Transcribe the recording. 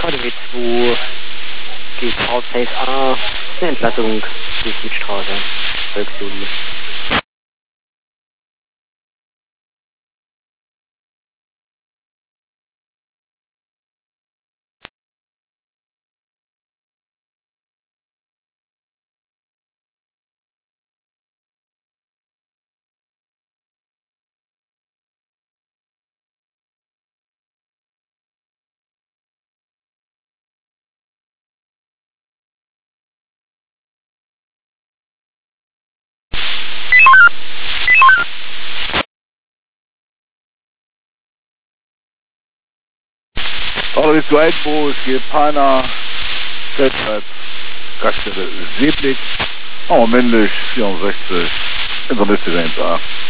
ADW 2 GV Safe A, eine Entlassung die Südstraße, Volksjuli. ADW 2 Eidbo, Skepana, Feldstadt, Gaststelle Seeblick, männlich, 64, Internet 1A.